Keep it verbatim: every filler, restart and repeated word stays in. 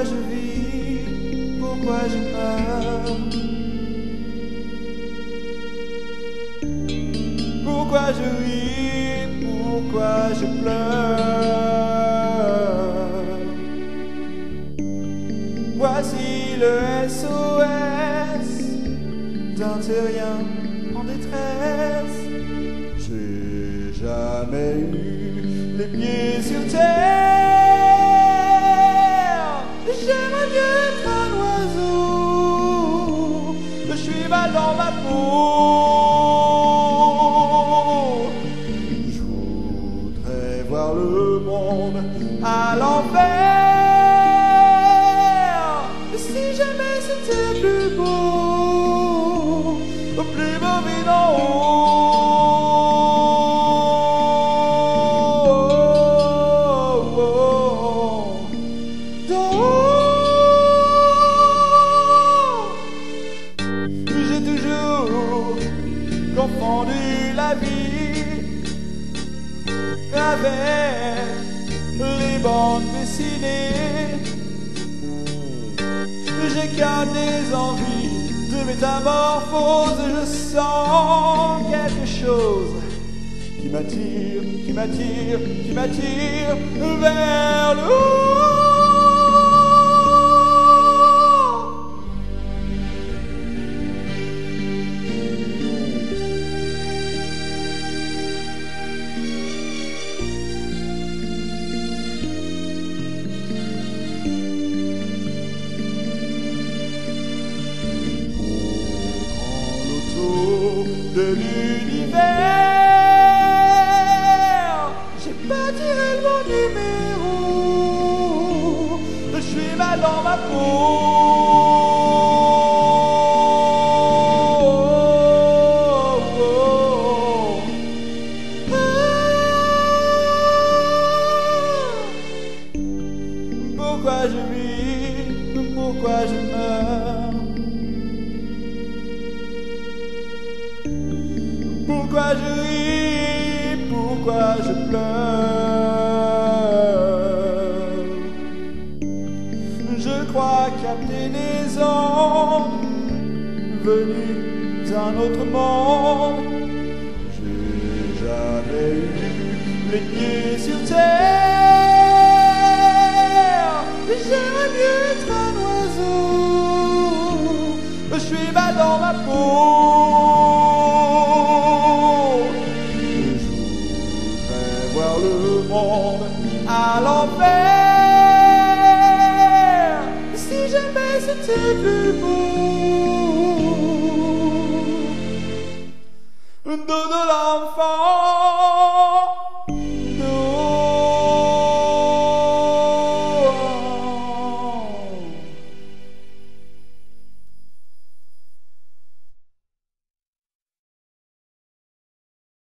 Pourquoi je vis, pourquoi je meurs? Pourquoi je ris, pourquoi je pleure? Voici le S O S d'un terrien en détresse. J'ai jamais eu les pieds sur terre. J'aimerais mieux être un oiseau. Je suis mal dans ma peau. Je voudrais voir le monde à l'envers. Si jamais c'était plus beau, plus mauvais d'en haut. D'en haut. J'ai toujours confondu la vie avec les bandes dessinées. J'ai qu'à des envies de métamorphose. Je sens quelque chose qui m'attire, qui m'attire, qui m'attire vers le haut. De l'univers, j'ai pas tiré le bon numéro. Je suis mal dans ma peau. Pourquoi je vis, pourquoi je meurs? Pourquoi je ris, pourquoi je pleure? Je crois capter des ondes venues d'un autre monde. J'ai jamais eu les pieds sur terre. J'aimerais mieux être un oiseau. Je suis mal dans ma peau.